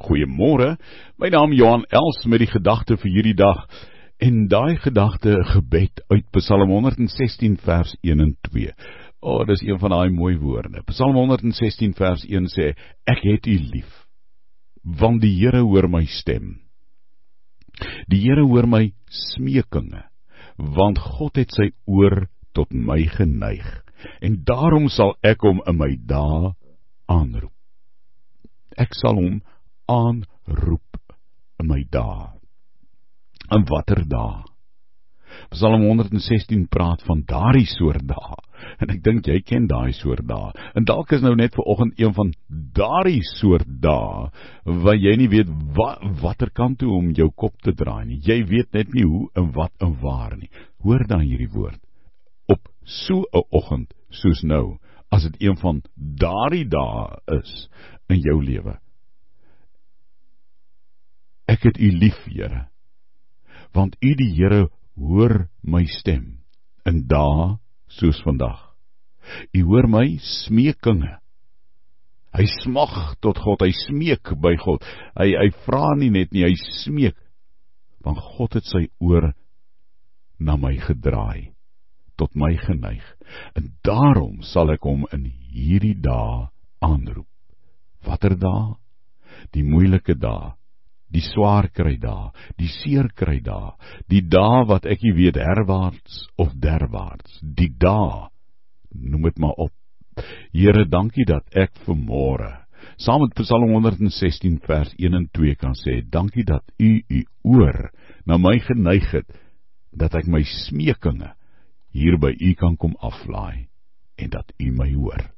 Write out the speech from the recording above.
Goeiemôre, my naam Johan Els met die gedagte vir hierdie dag en daai gedagte gebed uit Psalm 116 vers 1 en 2. Dis een van daai mooi woorde. Psalm 116 vers 1 sê, ek het U lief, want die Here hoor my stem. Die Here hoor my smeekinge, want God het sy oor tot my geneig, en daarom sal ek hom in my dae aanroep. Ek sal hom aanroep in my dae. En watter dae? Psalm 116 praat van daardie soort dae, en ek dink jy ken daai soort dae, en dalk is nou net vanoggend een van daardie soort dae, waar jy nie weet watter kant toe om jou kop te draai nie, jy weet net nie hoe en wat en waar nie. Hoor dan hierdie woord, op so 'n oggend soos nou, as dit een van daardie dae is in jou lewe. Ek het U lief, Here, want U die Here hoor my stem in dae soos vandag. U hoor my smeekinge. Hy smag tot God, hy smeek by God. Hy vra nie net nie, hy smeek, want God het sy oor na my gedraai, tot my geneig, en daarom sal ek hom in hierdie dae aanroep. Watter dae? Die moeilike dae, die swaar kry dae, die seer kry dae, die dae wat ek nie weet herwaarts of derwaarts, die dae, noem het maar op. Here, dankie dat ek vanmôre, saam met Psalm 116 vers 1 en 2 kan sê, dankie dat U oor na my geneig het, dat ek my smeekinge hier by U kan kom aflaai, en dat U my hoor.